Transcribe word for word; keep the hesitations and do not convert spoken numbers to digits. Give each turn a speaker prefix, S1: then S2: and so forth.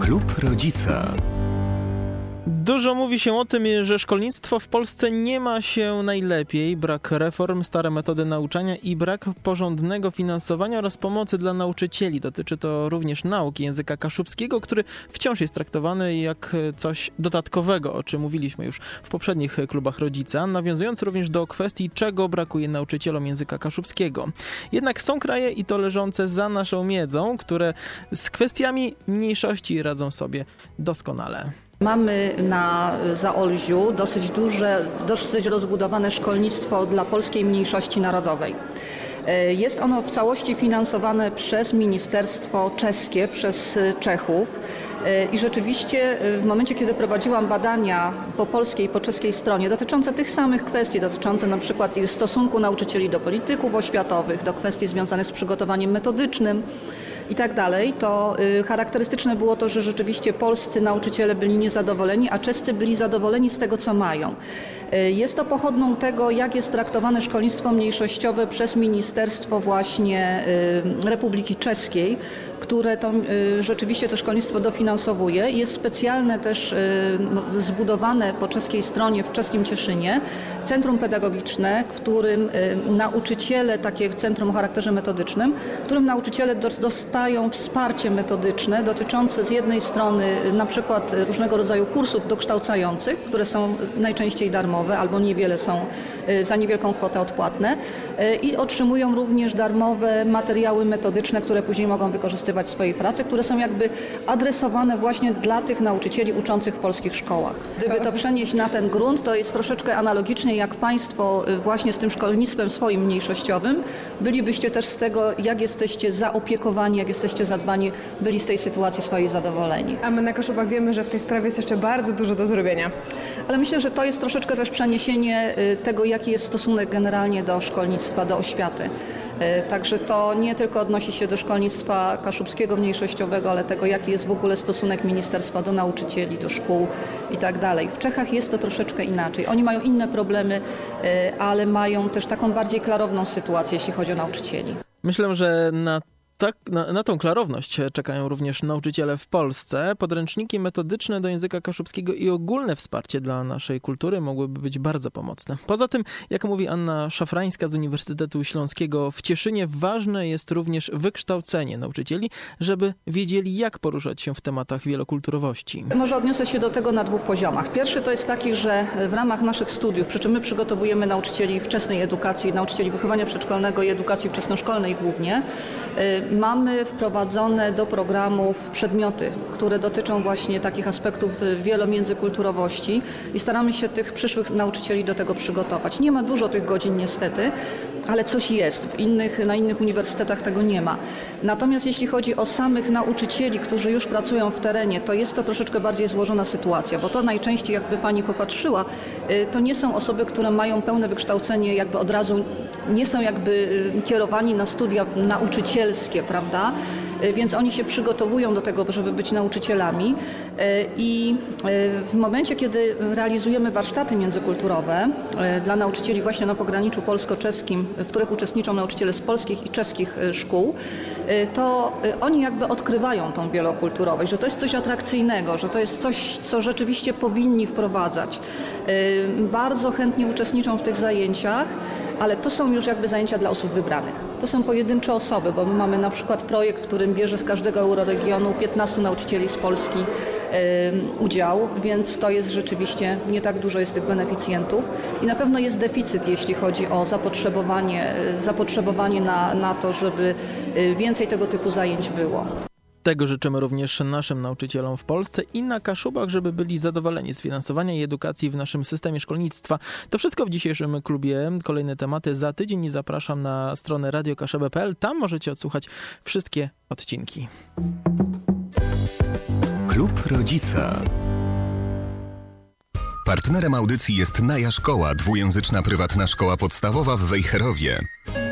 S1: Klub Rodzica.
S2: Dużo mówi się o tym, że szkolnictwo w Polsce nie ma się najlepiej. Brak reform, stare metody nauczania i brak porządnego finansowania oraz pomocy dla nauczycieli. Dotyczy to również nauki języka kaszubskiego, który wciąż jest traktowany jak coś dodatkowego, o czym mówiliśmy już w poprzednich klubach Rodzica, nawiązując również do kwestii, czego brakuje nauczycielom języka kaszubskiego. Jednak są kraje, i to leżące za naszą miedzą, które z kwestiami mniejszości radzą sobie doskonale.
S3: Mamy na Zaolziu dosyć duże, dosyć rozbudowane szkolnictwo dla polskiej mniejszości narodowej. Jest ono w całości finansowane przez ministerstwo czeskie, przez Czechów. I rzeczywiście w momencie, kiedy prowadziłam badania po polskiej i po czeskiej stronie dotyczące tych samych kwestii, dotyczące na przykład stosunku nauczycieli do polityków oświatowych, do kwestii związanych z przygotowaniem metodycznym, i tak dalej, to y, charakterystyczne było to, że rzeczywiście polscy nauczyciele byli niezadowoleni, a czescy byli zadowoleni z tego, co mają. Y, jest to pochodną tego, jak jest traktowane szkolnictwo mniejszościowe przez Ministerstwo właśnie y, Republiki Czeskiej, które to, y, rzeczywiście to szkolnictwo dofinansowuje. Jest specjalne też y, zbudowane po czeskiej stronie w czeskim Cieszynie centrum pedagogiczne, w którym y, nauczyciele, takie centrum o charakterze metodycznym, w którym nauczyciele do, dostają wsparcie metodyczne dotyczące z jednej strony na przykład różnego rodzaju kursów dokształcających, które są najczęściej darmowe albo niewiele są za niewielką kwotę odpłatne, i otrzymują również darmowe materiały metodyczne, które później mogą wykorzystywać w swojej pracy, które są jakby adresowane właśnie dla tych nauczycieli uczących w polskich szkołach. Gdyby to przenieść na ten grunt, to jest troszeczkę analogicznie jak Państwo właśnie z tym szkolnictwem swoim mniejszościowym bylibyście też z tego, jak jesteście zaopiekowani, jak jesteście zadbani, byli z tej sytuacji swojej zadowoleni.
S4: A my na Kaszubach wiemy, że w tej sprawie jest jeszcze bardzo dużo do zrobienia.
S3: Ale myślę, że to jest troszeczkę też przeniesienie tego, jaki jest stosunek generalnie do szkolnictwa, do oświaty. Także to nie tylko odnosi się do szkolnictwa kaszubskiego mniejszościowego, ale tego, jaki jest w ogóle stosunek ministerstwa do nauczycieli, do szkół i tak dalej. W Czechach jest to troszeczkę inaczej. Oni mają inne problemy, ale mają też taką bardziej klarowną sytuację, jeśli chodzi o nauczycieli.
S2: Myślę, że na Tak, na, na tą klarowność czekają również nauczyciele w Polsce. Podręczniki metodyczne do języka kaszubskiego i ogólne wsparcie dla naszej kultury mogłyby być bardzo pomocne. Poza tym, jak mówi Anna Szafrańska z Uniwersytetu Śląskiego w Cieszynie, ważne jest również wykształcenie nauczycieli, żeby wiedzieli, jak poruszać się w tematach wielokulturowości.
S3: Może odniosę się do tego na dwóch poziomach. Pierwszy to jest taki, że w ramach naszych studiów, przy czym my przygotowujemy nauczycieli wczesnej edukacji, nauczycieli wychowania przedszkolnego i edukacji wczesnoszkolnej głównie, mamy wprowadzone do programów przedmioty, które dotyczą właśnie takich aspektów wielomiędzykulturowości i staramy się tych przyszłych nauczycieli do tego przygotować. Nie ma dużo tych godzin niestety, ale coś jest. W innych, na innych uniwersytetach tego nie ma. Natomiast jeśli chodzi o samych nauczycieli, którzy już pracują w terenie, to jest to troszeczkę bardziej złożona sytuacja, bo to najczęściej, jakby pani popatrzyła, to nie są osoby, które mają pełne wykształcenie, jakby od razu nie są jakby kierowani na studia nauczycielskie, prawda? Więc oni się przygotowują do tego, żeby być nauczycielami, i w momencie, kiedy realizujemy warsztaty międzykulturowe dla nauczycieli właśnie na pograniczu polsko-czeskim, w których uczestniczą nauczyciele z polskich i czeskich szkół, to oni jakby odkrywają tą wielokulturowość, że to jest coś atrakcyjnego, że to jest coś, co rzeczywiście powinni wprowadzać. Bardzo chętnie uczestniczą w tych zajęciach, ale to są już jakby zajęcia dla osób wybranych. To są pojedyncze osoby, bo my mamy na przykład projekt, w którym bierze z każdego euroregionu piętnastu nauczycieli z Polski yy, udział, więc to jest rzeczywiście, nie tak dużo jest tych beneficjentów i na pewno jest deficyt, jeśli chodzi o zapotrzebowanie, zapotrzebowanie na, na to, żeby więcej tego typu zajęć było.
S2: Tego życzymy również naszym nauczycielom w Polsce i na Kaszubach, żeby byli zadowoleni z finansowania i edukacji w naszym systemie szkolnictwa. To wszystko w dzisiejszym klubie. Kolejne tematy za tydzień i zapraszam na stronę radio kaszebę kropka p l. Tam możecie odsłuchać wszystkie odcinki.
S1: Klub Rodzica. Partnerem audycji jest Naja Szkoła, dwujęzyczna prywatna szkoła podstawowa w Wejherowie.